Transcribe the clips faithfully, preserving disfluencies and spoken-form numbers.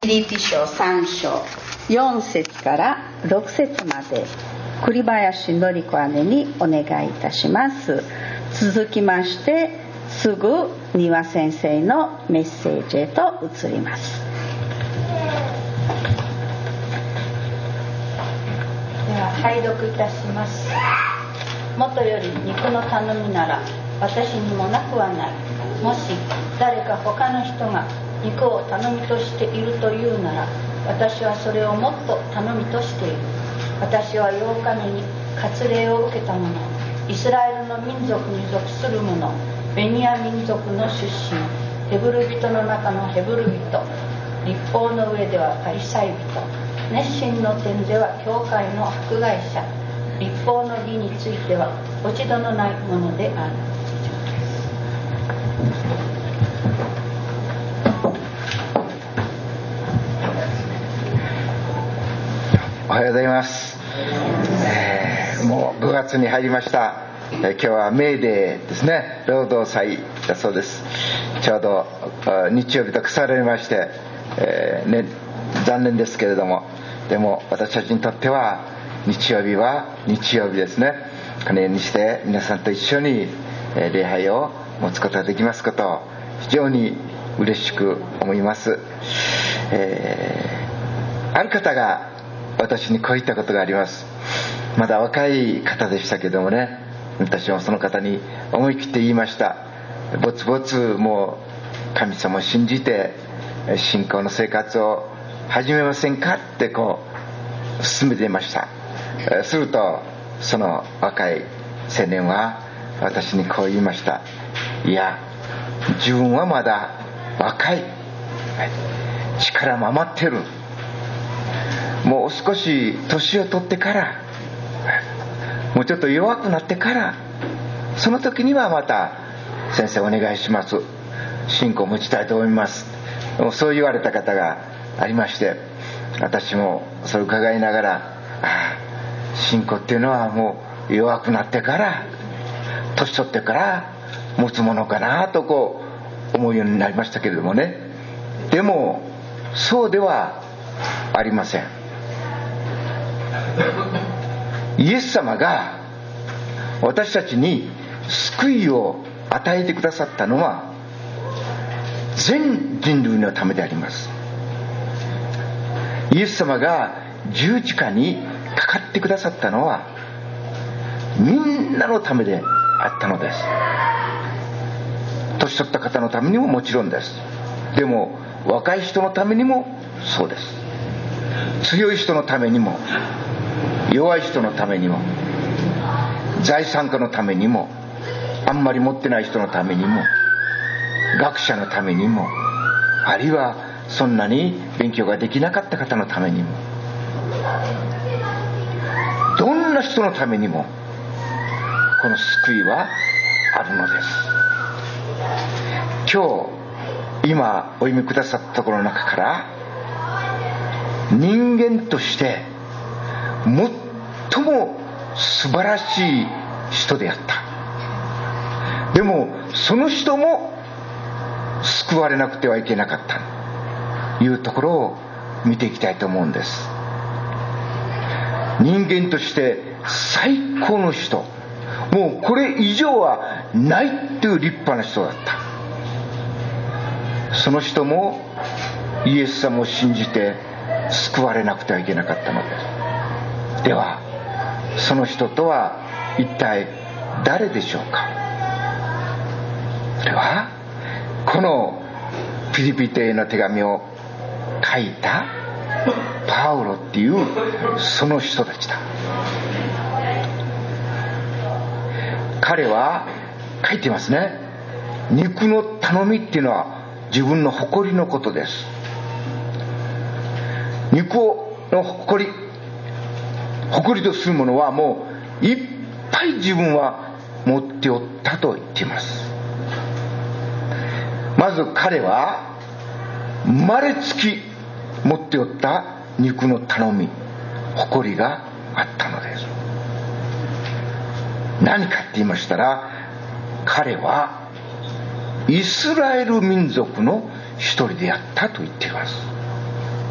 ピリピ書さん章よん節からろく節まで栗林典子姉にお願いいたします。続きましてすぐ丹羽先生のメッセージへと移ります。 では拝読いたします。もとより肉の頼みなら私にもなくはない。もし誰か他の人が肉を頼みとしているというなら私はそれをもっと頼みとしている。私はようかめに割礼を受けた者、イスラエルの民族に属する者、ベニヤ民族の出身、ヘブル人の中のヘブル人、律法の上ではパリサイ人、熱心の点では教会の迫害者、律法の義については落ち度のないものである。 おはようございます。えー、もうごがつに入りました。えー、今日はメーデーですね。労働祭だそうです。ちょうど日曜日と重なりまして、えーね、残念ですけれども、でも私たちにとっては日曜日は日曜日ですね。このようにして皆さんと一緒に礼拝を持つことができますことを非常に嬉しく思います。えー、ある方が私にこう言ったことがあります。まだ若い方でしたけどもね、私もその方に思い切って言いました。ぼつぼつもう神様を信じて信仰の生活を始めませんかってこう勧めていました。するとその若い青年は私にこう言いました。いや、自分はまだ若い、力も余ってる、もう少し年を取ってから、もうちょっと弱くなってから、その時にはまた先生お願いします、信仰を持ちたいと思います、そう言われた方がありまして、私もそれを伺いながら、ああ、信仰っていうのはもう弱くなってから年取ってから持つものかなとこう思うようになりましたけれどもね。でもそうではありません。イエス様が私たちに救いを与えてくださったのは全人類のためであります。イエス様が十字架にかかってくださったのはみんなのためであったのです。年取った方のためにももちろんです。でも若い人のためにもそうです。強い人のためにも弱い人のためにも財産家のためにもあんまり持ってない人のためにも学者のためにも、あるいはそんなに勉強ができなかった方のためにも、どんな人のためにもこの救いはあるのです。今日今お読みくださったところの中から、人間として最も素晴らしい人であった。でもその人も救われなくてはいけなかったというところを見ていきたいと思うんです。人間として最高の人、もうこれ以上はないという立派な人だった。その人もイエス様を信じて救われなくてはいけなかったのです。ではその人とは一体誰でしょうか。それはこのピリピテへの手紙を書いたパウロっていうその人たちだ。彼は書いてますね。肉の頼みっていうのは自分の誇りのことです。肉の誇り誇りとするものはもういっぱい自分は持っておったと言っています。まず彼は生まれつき持っておった肉の頼み、誇りがあったのです。何かって言いましたら、彼はイスラエル民族の一人であったと言っています。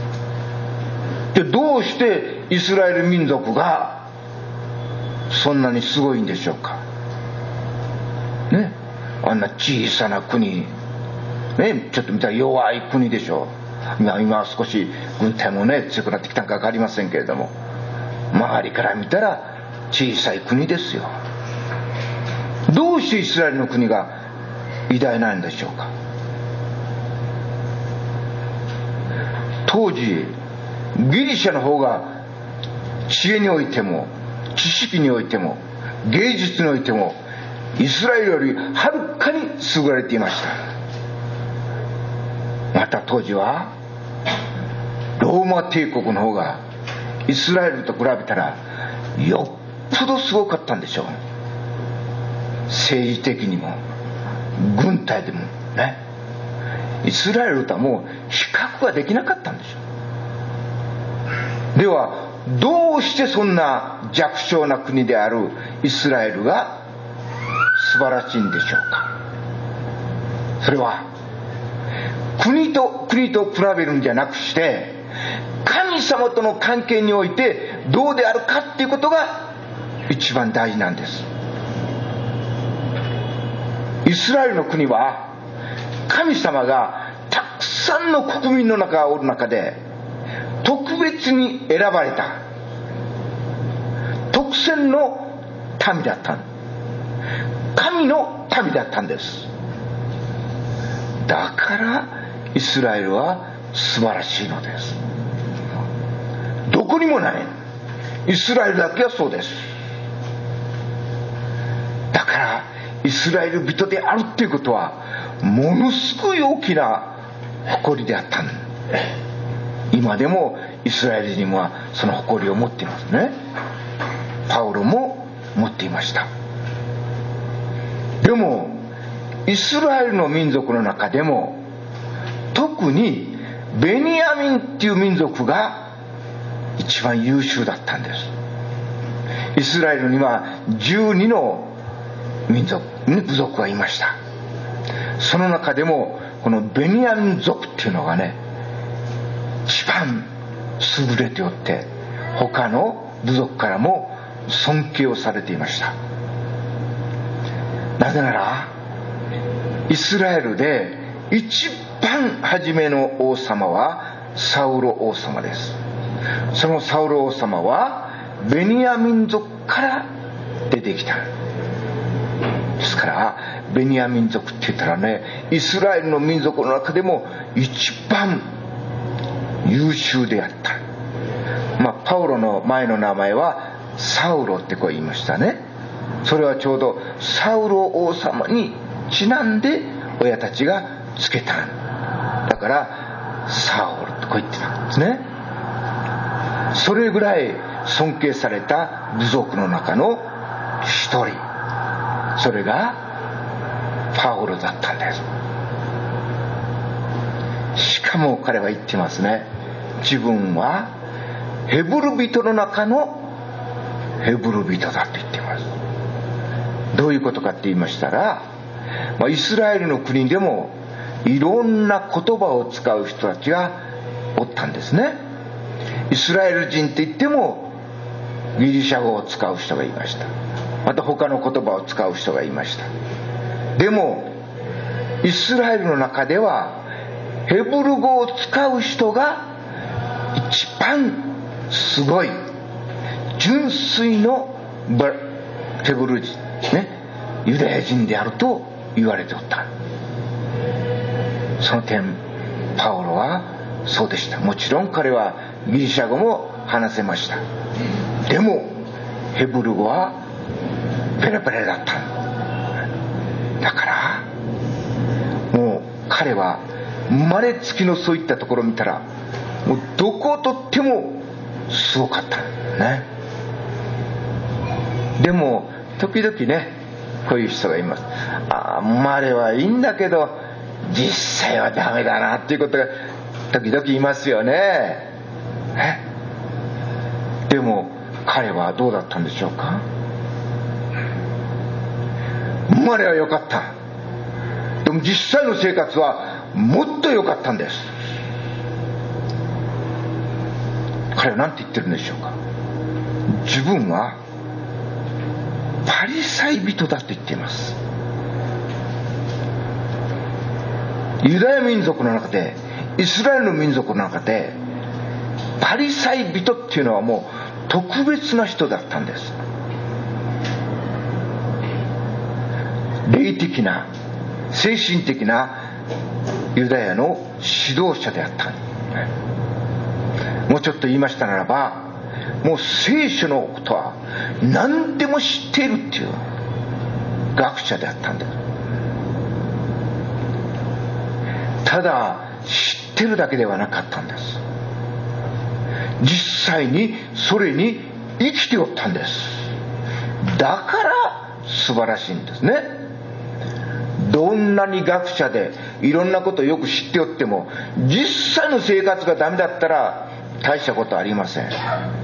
でどうしてイスラエル民族がそんなにすごいんでしょうかね。あんな小さな国ね、ちょっと見たら弱い国でしょう。今今は少し軍隊もね強くなってきたのか分かりませんけれども、周りから見たら小さい国ですよ。どうしてイスラエルの国が偉大なんでしょうか。当時ギリシャの方が知恵においても知識においても芸術においてもイスラエルよりはるかに優れていました。また当時はローマ帝国の方がイスラエルと比べたらよっぽどすごかったんでしょう。政治的にも軍隊でもね、イスラエルとはもう比較ができなかったんでしょう。ではどうしてそんな弱小な国であるイスラエルが素晴らしいんでしょうか。それは国と国と比べるんじゃなくして神様との関係においてどうであるかっていうことが一番大事なんです。イスラエルの国は神様がたくさんの国民の中がおる中で特別に選ばれた特選の民だった。神の民だったんです。だからイスラエルは素晴らしいのです。どこにもないイスラエルだけはそうです。だからイスラエル人であるっていうことはものすごい大きな誇りであった。今でもイスラエル人はその誇りを持っていますね。パウロも持っていました。でもイスラエルの民族の中でも特にベニヤミンっていう民族が一番優秀だったんです。イスラエルにはじゅうにの民族部族がいました。その中でもこのベニヤミン族っていうのがね一番優れておって他の部族からも尊敬をされていました。なぜならイスラエルで一番初めの王様はサウロ王様です。そのサウロ王様はベニヤミン族から出てきた。ですからベニヤミン族って言ったらねイスラエルの民族の中でも一番優秀であった。まあパウロの前の名前はサウロってこう言いましたね。それはちょうどサウロ王様にちなんで親たちがつけた。だからサウルとこう言ってたんですね。それぐらい尊敬された部族の中の一人、それがパウロだったんです。しかも彼は言ってますね。自分はヘブル人の中のヘブル人だと言っています。どういうことかって言いましたら、まあ、イスラエルの国でもいろんな言葉を使う人たちがおったんですね。イスラエル人って言ってもギリシャ語を使う人がいました。また他の言葉を使う人がいました。でもイスラエルの中ではヘブル語を使う人が一番すごい純粋のヘブル人ね、ユダヤ人であると言われておった。その点パウロはそうでした。もちろん彼はギリシャ語も話せました。でもヘブル語はペラペラだった。だからもう彼は生まれつきのそういったところを見たらもうどこをとってもすごかったね。でも時々ねこういう人がいます。ああ生まれはいいんだけど実際はダメだなっていうことが時々いますよね。えでも彼はどうだったんでしょうか。生まれは良かった。でも実際の生活はもっと良かったんです。 彼は何て言ってるんでしょうか。自分はパリサイ人だと言っています。ユダヤ民族の中で、イスラエルの民族の中で、パリサイ人っていうのはもう特別な人だったんです。霊的な、精神的なユダヤの指導者であった。もうちょっと言いましたならば、もう聖書のことは何でも知っているっていう学者であったんです。ただ知ってるだけではなかったんです。実際にそれに生きておったんです。だから素晴らしいんですね。どんなに学者でいろんなことをよく知っておっても、実際の生活がダメだったら大したことありません。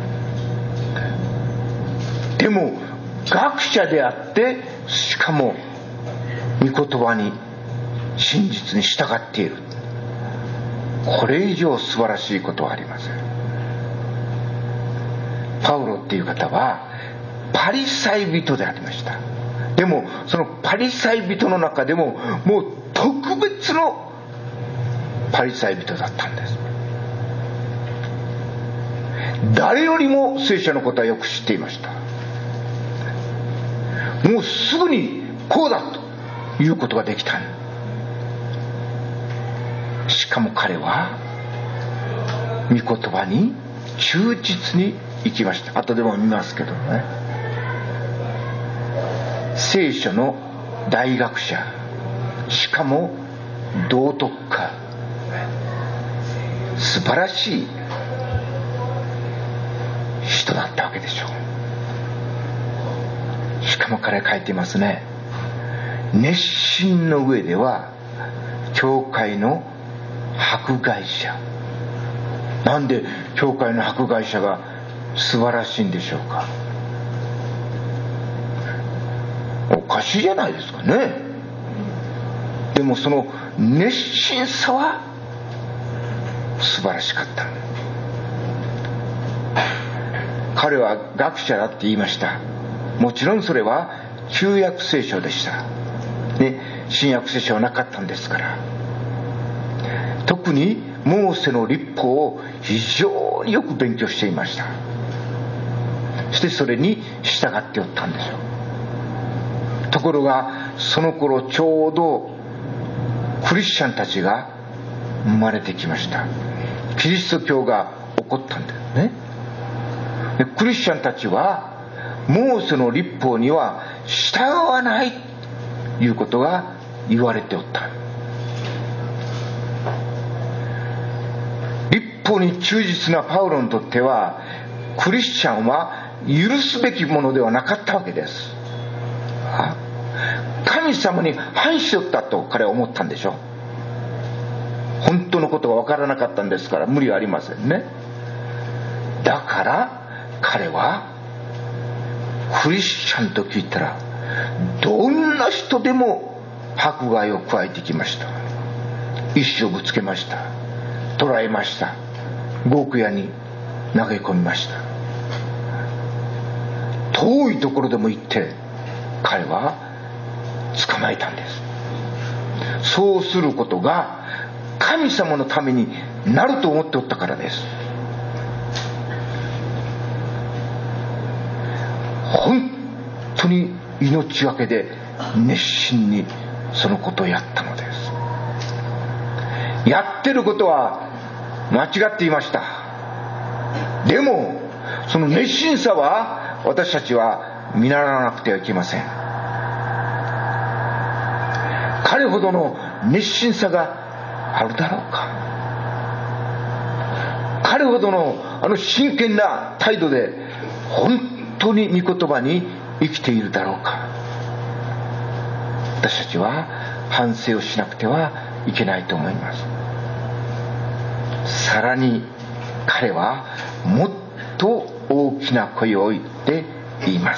でも学者であって、しかも御言葉に真実に従っている、これ以上素晴らしいことはありません。パウロっていう方はパリサイ人でありました。でもそのパリサイ人の中でももう特別のパリサイ人だったんです。誰よりも聖書のことはよく知っていました。もうすぐにこうだということができた。しかも彼は御言葉に忠実に生きました。後でも見ますけどね。聖書の大学者、しかも道徳家、素晴らしい人だったわけでしょう。しかも彼は書いていますね。熱心の上では教会の迫害者。なんで教会の迫害者が素晴らしいんでしょうか。おかしいじゃないですかね。でもその熱心さは素晴らしかった。彼は学者だって言いました。もちろんそれは旧約聖書でしたね。新約聖書はなかったんですから。特にモーセの律法を非常によく勉強していました。そしてそれに従っておったんでしょう。ところがその頃ちょうどクリスチャンたちが生まれてきました。キリスト教が起こったんですね。でクリスチャンたちはモーセの律法には従わないということが言われておった。律法に忠実なパウロにとってはクリスチャンは許すべきものではなかったわけです。神様に反しよったと彼は思ったんでしょ。本当のことが分からなかったんですから無理はありませんね。だから彼はクリスチャンと聞いたらどんな人でも迫害を加えてきました。石をぶつけました。捕らえました。獄屋に投げ込みました。遠いところでも行って彼は捕まえたんです。そうすることが神様のためになると思っておったからです。本当に命がけで熱心にそのことをやったのです。やってることは間違っていました。でもその熱心さは私たちは見習わなくてはいけません。彼ほどの熱心さがあるだろうか。彼ほどのあの真剣な態度で本当に御言葉に生きているだろうか。私たちは反省をしなくてはいけないと思います。さらに彼はもっと大きな声を言って言います。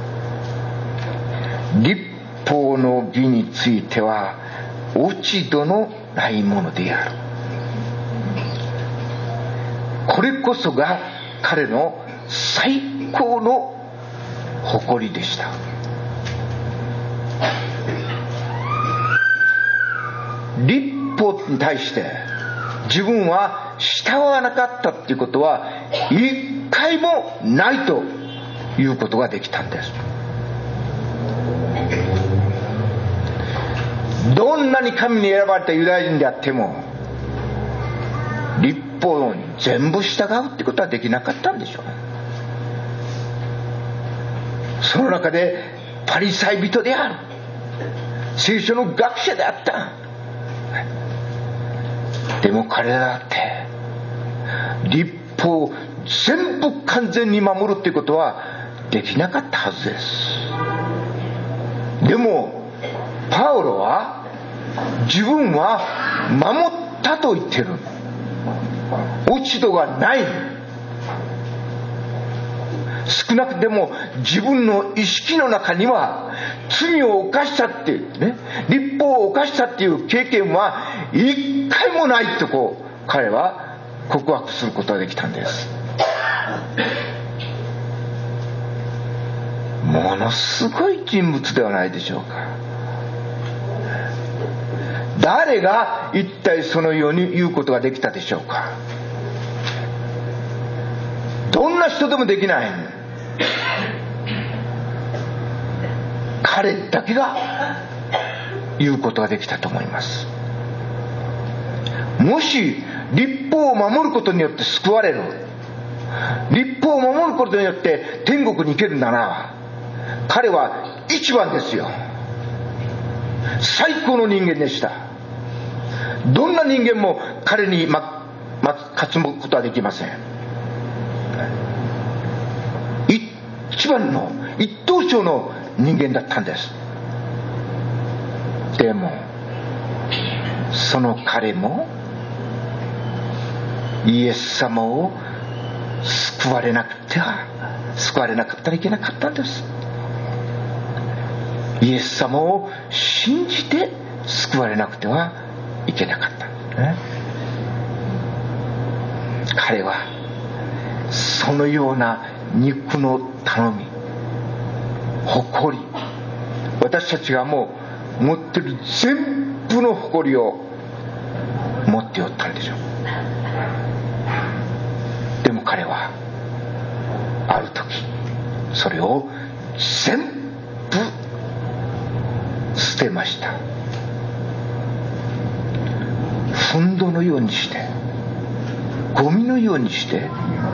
律法の義については落ち度のないものである。 これこそが彼の最高の誇りでした。律法に対して自分は従わなかったっていうことは一回もないということができたんです。どんなに神に選ばれたユダヤ人であっても律法に全部従うってことはできなかったんでしょう。その中でパリサイ人である、聖書の学者であった。でも彼らだって律法を全部完全に守るっていうことはできなかったはずです。でもパウロは自分は守ったと言ってる。落ち度がない。少なくても自分の意識の中には罪を犯したっていうね、律法を犯したっていう経験は一回もないとこう彼は告白することができたんです。ものすごい人物ではないでしょうか。誰が一体そのように言うことができたでしょうか。どんな人でもできない。彼だけが言うことができたと思います。もし律法を守ることによって救われる、律法を守ることによって天国に行けるなら彼は一番ですよ。最高の人間でした。どんな人間も彼にま、ま、勝つことはできません。一番の一等賞の人間だったんです。でもその彼もイエス様を救われなくては救われなかったらいけなかったんです。イエス様を信じて救われなくてはいけなかったんですね。彼はそのような肉の頼み、誇り、私たちがもう持ってる全部の誇りを持っておったんでしょう。でも彼はある時それを全部捨てました。ふんどのようにして、ゴミのようにして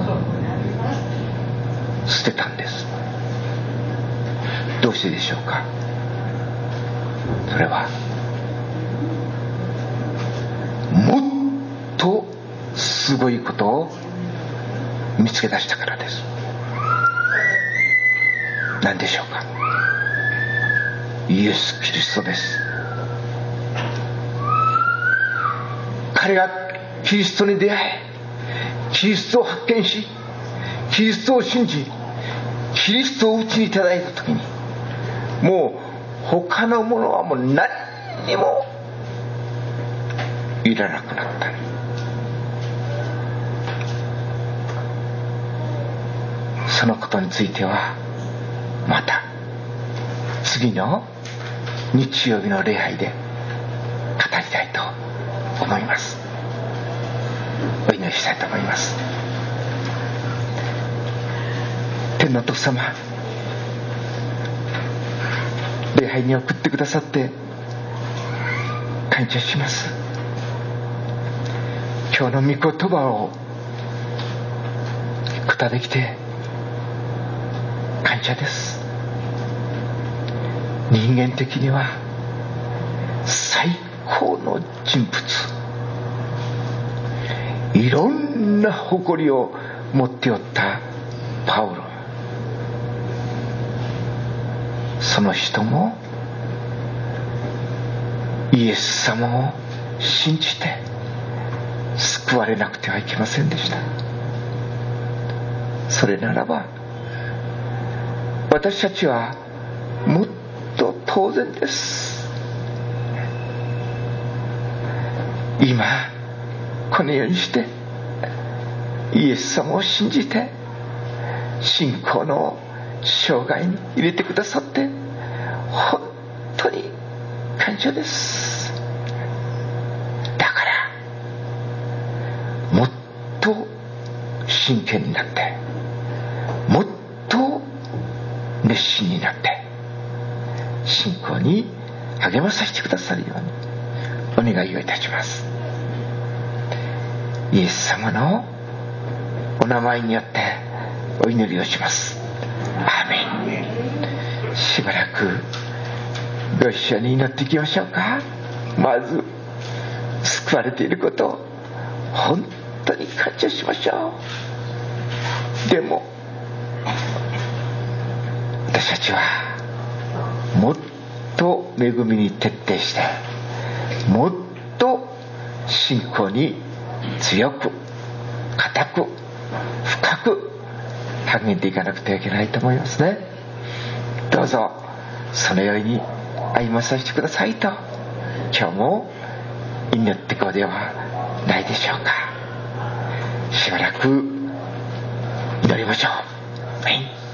捨てたんです。どうしてでしょうか。それはもっとすごいことを見つけ出したからです。何でしょうか。イエス・キリストです。彼がキリストに出会い、キリストを発見し、キリストを信じ、キリストをうちにいただいたときに、もう他のものはもう何にもいらなくなった。そのことについてはまた次の日曜日の礼拝で語りたいと思います。お祈りしたいと思います。天のお父様、礼拝に送ってくださって感謝します。今日の御言葉を聞くことができて感謝です。人間的には最高の人物、いろんな誇りを持っておったパウロ、その人もイエス様を信じて救われなくてはいけませんでした。それならば私たちはもっと当然です。今このようにしてイエス様を信じて信仰の生涯に入れてくださって本当に感謝です。だからもっと真剣になって、もっと熱心になって信仰に励まさせてくださるようにお願いをいたします。イエス様のお名前によってお祈りをします。アーメン。しばらくご一緒に祈っていきましょうか。まず救われていることを本当に感謝しましょう。でも私たちはもっと恵みに徹底して、もっと信仰に強く固く深く励んでいかなくてはいけないと思いますね。どうぞそのように歩まさせてくださいと今日も祈ってこうではないでしょうか。しばらく祈りましょう。はい。